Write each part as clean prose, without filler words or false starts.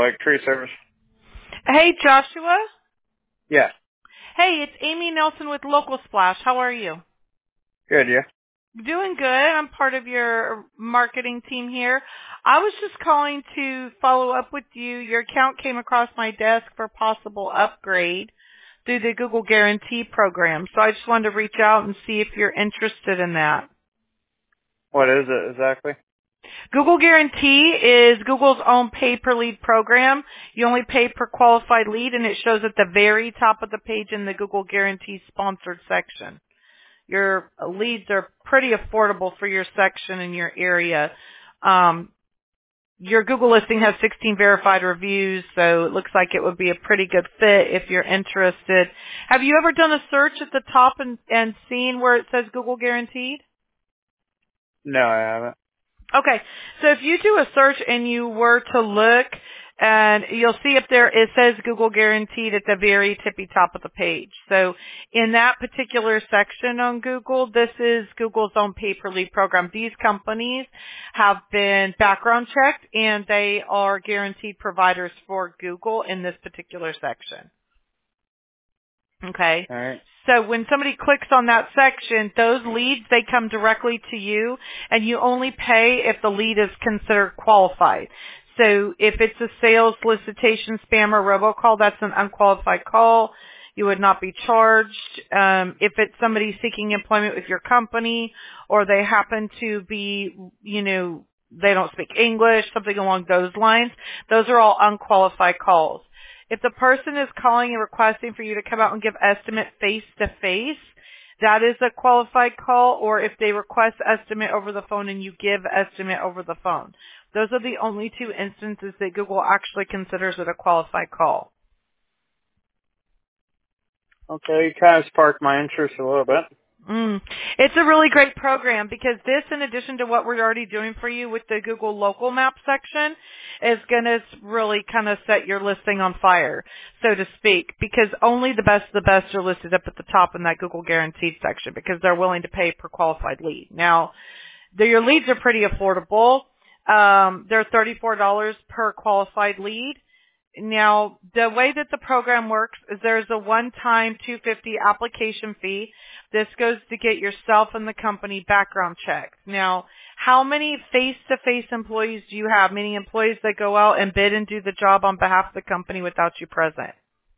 like tree service. Hey, Joshua. Yeah. Hey, it's Amy Nelson with Local Splash. How are you? Good, yeah. Doing good. I'm part of your marketing team here. I was just calling to follow up with you. Your account came across my desk for possible upgrade through the Google Guarantee program. So I just wanted to reach out and see if you're interested in that. What is it exactly? Google Guarantee is Google's own pay-per-lead program. You only pay per qualified lead, and it shows at the very top of the page in the Google Guarantee sponsored section. Your leads are pretty affordable for your section in your area. Your Google listing has 16 verified reviews, so it looks like it would be a pretty good fit if you're interested. Have you ever done a search at the top and seen where it says Google Guaranteed? No, I haven't. Okay, so if you do a search and you were to look, and you'll see up there it says Google Guaranteed at the very tippy top of the page. So in that particular section on Google, this is Google's own pay-per-lead program. These companies have been background checked, and they are guaranteed providers for Google in this particular section. Okay. All right. So when somebody clicks on that section, those leads, they come directly to you, and you only pay if the lead is considered qualified. So if it's a sales solicitation, spam, or robocall, that's an unqualified call. You would not be charged. If it's somebody seeking employment with your company, or they happen to be, they don't speak English, something along those lines, those are all unqualified calls. If the person is calling and requesting for you to come out and give estimate face-to-face, that is a qualified call, or if they request estimate over the phone and you give estimate over the phone. Those are the only two instances that Google actually considers it a qualified call. Okay, you kind of sparked my interest a little bit. It's a really great program because this, in addition to what we're already doing for you with the Google Local Map section, is going to really kind of set your listing on fire, so to speak, because only the best of the best are listed up at the top in that Google Guaranteed section because they're willing to pay per qualified lead. Now, your leads are pretty affordable. They're $34 per qualified lead. Now, the way that the program works is there's a one-time $250 application fee. This goes to get yourself and the company background checked. Now, how many face-to-face employees do you have, meaning employees that go out and bid and do the job on behalf of the company without you present?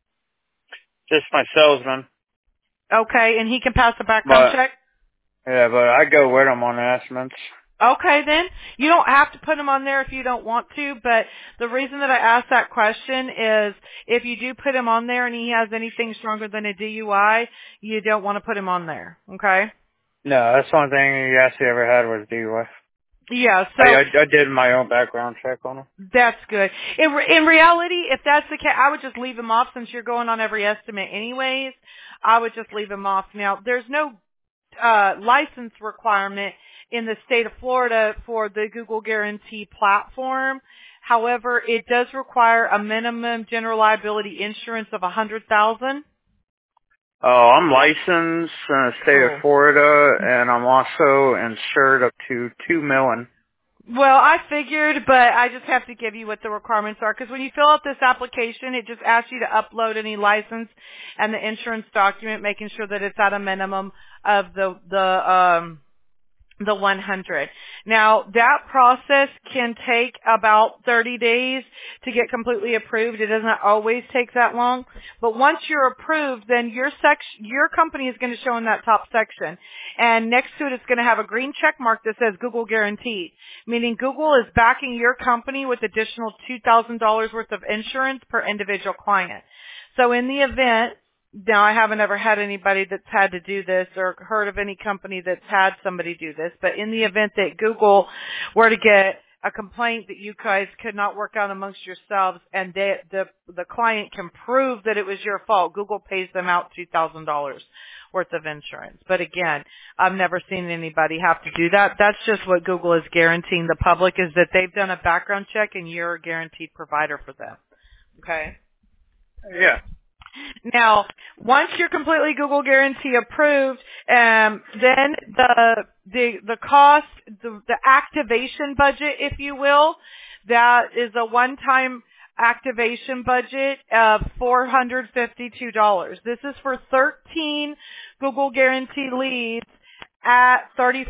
Just my salesman. Okay, and he can pass a background check? Yeah, but I go with him on the estimates. Okay, then. You don't have to put him on there if you don't want to, but the reason that I asked that question is if you do put him on there and he has anything stronger than a DUI, you don't want to put him on there, okay? No, that's the only thing he actually ever had was DUI. Yeah, so I did my own background check on him. that's good. In reality, if that's the case, I would just leave him off since you're going on every estimate anyways. I would just leave him off. Now, there's no license requirement in the state of Florida for the Google Guarantee platform. However, it does require a minimum general liability insurance of $100,000. Oh, I'm licensed in the state of Florida, and I'm also insured up to $2 million. Well, I figured, but I just have to give you what the requirements are because when you fill out this application, it just asks you to upload any license and the insurance document, making sure that it's at a minimum of the 100. Now, that process can take about 30 days to get completely approved. It doesn't always take that long. But once you're approved, then your company is going to show in that top section. And next to it, it's going to have a green check mark that says Google Guaranteed, meaning Google is backing your company with additional $2,000 worth of insurance per individual client. So in the event, now, I haven't ever had anybody that's had to do this or heard of any company that's had somebody do this, but in the event that Google were to get a complaint that you guys could not work out amongst yourselves and the client can prove that it was your fault, Google pays them out $2,000 worth of insurance. But again, I've never seen anybody have to do that. That's just what Google is guaranteeing the public is that they've done a background check and you're a guaranteed provider for them. Okay? Yeah. Now, once you're completely Google Guarantee approved, then the cost, the activation budget, if you will, that is a one-time activation budget of $452. This is for 13 Google Guarantee leads at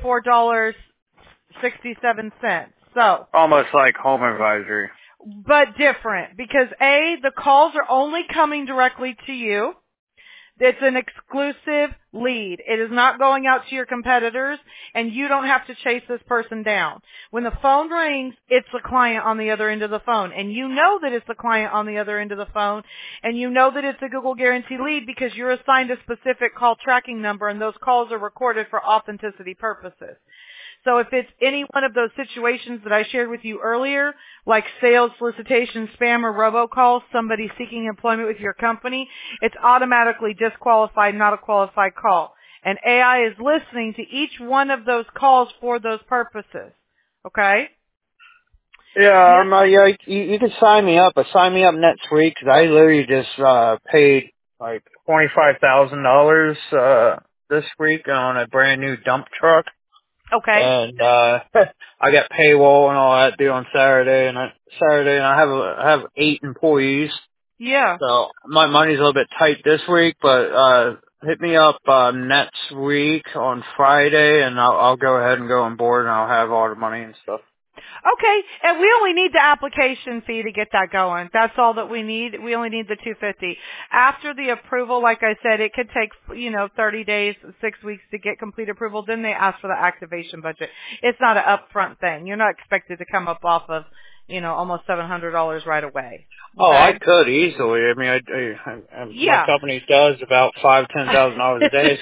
$34.67. So almost like Home Advisory. But different, because A, the calls are only coming directly to you. It's an exclusive lead. It is not going out to your competitors, and you don't have to chase this person down. When the phone rings, it's the client on the other end of the phone, and you know that it's the client on the other end of the phone, and you know that it's a Google Guarantee lead because you're assigned a specific call tracking number, and those calls are recorded for authenticity purposes. So if it's any one of those situations that I shared with you earlier, like sales, solicitation, spam, or robocalls, somebody seeking employment with your company, it's automatically disqualified, not a qualified call. And AI is listening to each one of those calls for those purposes. Okay? Yeah, you can sign me up, but sign me up next week because I literally just paid like $25,000 this week on a brand new dump truck. Okay. And I got paywall and all that due on Saturday, and I have 8 employees. Yeah. So my money's a little bit tight this week, but hit me up next week on Friday, and I'll go ahead and go on board, and I'll have all the money and stuff. Okay, and we only need the application fee to get that going. That's all that we need. We only need the $250. After the approval, like I said, it could take 30 days, 6 weeks to get complete approval. Then they ask for the activation budget. It's not an upfront thing. You're not expected to come up off of almost $700 right away. Okay? Oh, I could easily. I mean, my company does about $5,000-$10,000 a day.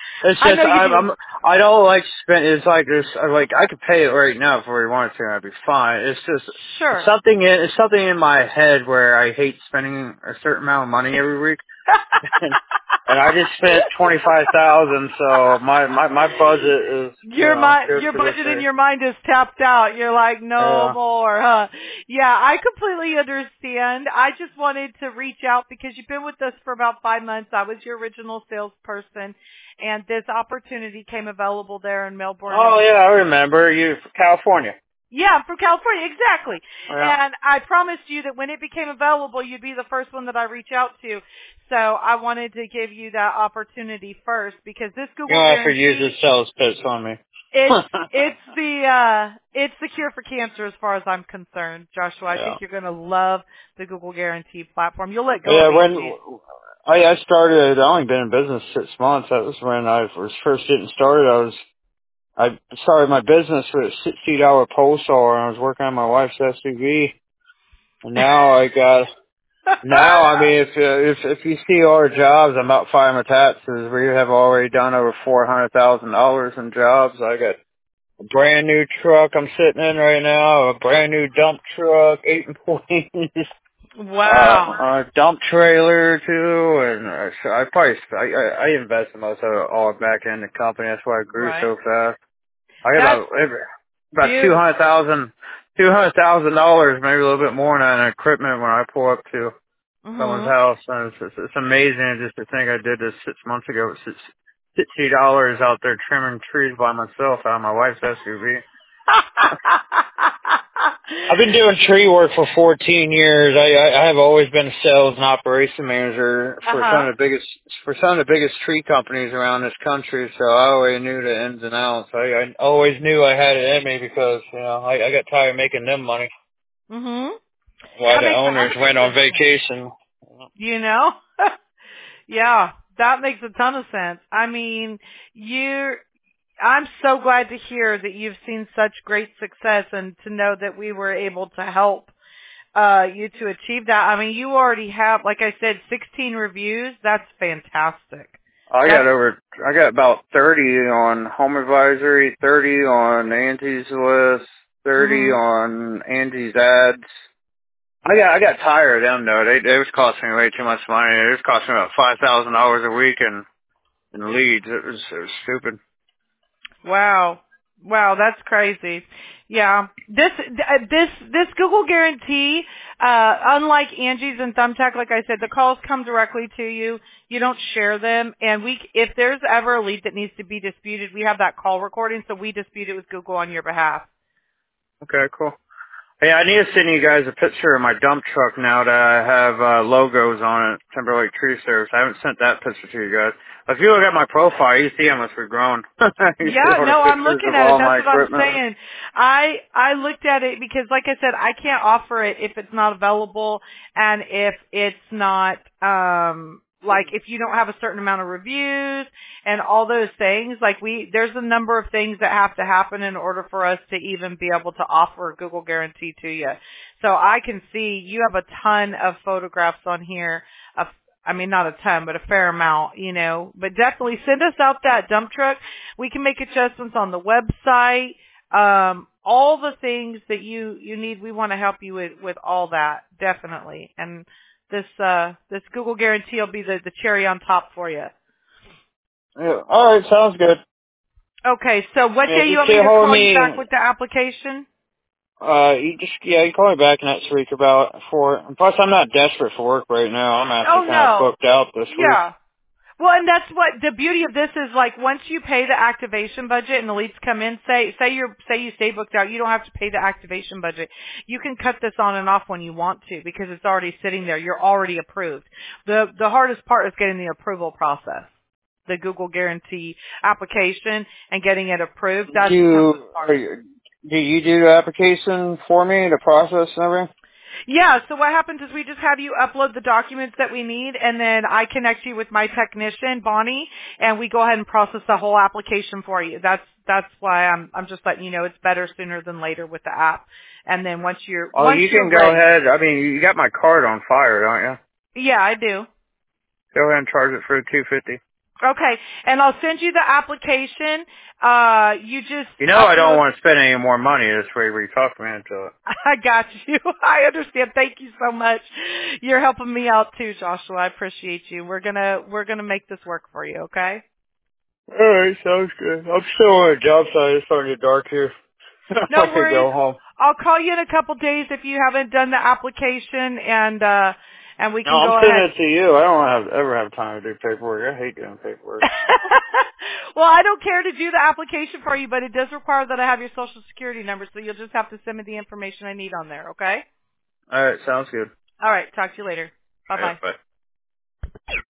I don't like spend. It's like this. I could pay it right now if we wanted to, and I'd be fine. It's just something in my head where I hate spending a certain amount of money every week. And I just spent $25,000, so my budget is your budget in your mind is tapped out. You're like, no more, huh? Yeah, I completely understand. I just wanted to reach out because you've been with us for about 5 months. I was your original salesperson, and this opportunity came available there in Melbourne. Oh yeah, I remember you from California. Yeah, I'm from California, exactly. Yeah. And I promised you that when it became available, you'd be the first one that I reach out to. So I wanted to give you that opportunity first because this Google Guarantee... You have to use the sales pitch on me. It's the cure for cancer as far as I'm concerned, Joshua. I think you're going to love the Google Guarantee platform. You'll let go of it. I started, I've only been in business 6 months. That was when I was first getting started. I started my business with a $60 pole saw, and I was working on my wife's SUV. And now I mean, if you see our jobs, I'm about filing my taxes. We have already done over $400,000 in jobs. I got a brand new truck I'm sitting in right now, a brand new dump truck, 8 employees. Wow. A dump trailer too, and so I invested most of it all back in the company. That's why I grew so fast. I got about $200,000, maybe a little bit more than that in equipment when I pull up to someone's house, and it's amazing just to think I did this 6 months ago with $60 out there trimming trees by myself out of my wife's SUV. I've been doing tree work for 14 years. I have always been a sales and operation manager for some of the biggest tree companies around this country. So I always knew the ins and outs. I always knew I had it in me because I got tired of making them money. Mhm. While the owners went on vacation. Yeah, that makes a ton of sense. I mean, I'm so glad to hear that you've seen such great success and to know that we were able to help you to achieve that. I mean, you already have, like I said, 16 reviews. That's fantastic. I got about 30 on Home Advisory, 30 on Angie's List, 30 on Angie's Ads. I got tired of them though. They was costing me way too much money. It was costing me about $5,000 a week in leads. It was stupid. Wow, that's crazy. Yeah, this Google Guarantee, unlike Angie's and Thumbtack, like I said, the calls come directly to you. You don't share them, and if there's ever a lead that needs to be disputed, we have that call recording, so we dispute it with Google on your behalf. Okay, cool. Hey, I need to send you guys a picture of my dump truck now that I have logos on it, Timberlake Tree Service. I haven't sent that picture to you guys. If you look at my profile, you see how much we've grown. You see Yeah, all the no, I'm pictures looking of at it. all That's my what I'm equipment. saying. I looked at it because, like I said, I can't offer it if it's not available and if it's not like if you don't have a certain amount of reviews and all those things. Like there's a number of things that have to happen in order for us to even be able to offer a Google guarantee to you. So I can see you have a ton of photographs on here of, I mean, not a ton, but a fair amount, you know, but definitely send us out that dump truck. We can make adjustments on the website. All the things that you need, we want to help you with all that, definitely. And this Google guarantee will be the cherry on top for you. Yeah. All right, sounds good. Okay, so what Yeah, day you just want me get to hold of call you back me. with the application? You call me back next week about for. Plus, I'm not desperate for work right now. I'm actually Oh kind of no. booked out this week. Yeah. Well, and that's what the beauty of this is. Like, once you pay the activation budget and the leads come in, say you stay booked out, you don't have to pay the activation budget. You can cut this on and off when you want to because it's already sitting there. You're already approved. The hardest part is getting the approval process, the Google guarantee application, and getting it approved. That's the toughest part. Do you do the application for me, the process and everything? Yeah, so what happens is we just have you upload the documents that we need, and then I connect you with my technician, Bonnie, and we go ahead and process the whole application for you. That's why I'm just letting you know it's better sooner than later with the app. And then once Oh, you can you're go ready. ahead. I mean, you got my card on fire, don't you? Yeah, I do. Go ahead and charge it for $250. Okay, and I'll send you the application. You just You know I don't upload. want to spend any more money this way where you talk me into it. I got you. I understand. Thank you so much. You're helping me out too, Joshua. I appreciate you. We're gonna make this work for you, okay? Alright, sounds good. I'm still on a job site. It's starting to get dark here. No I could worries. go home. I'll call you in a couple days if you haven't done the application and we No, can I'm go sending ahead. it to you. I don't ever have time to do paperwork. I hate doing paperwork. Well, I don't care to do the application for you, but it does require that I have your social security number, so you'll just have to send me the information I need on there, okay? Alright, sounds good. All right, talk to you later. Bye-bye. Alright, bye.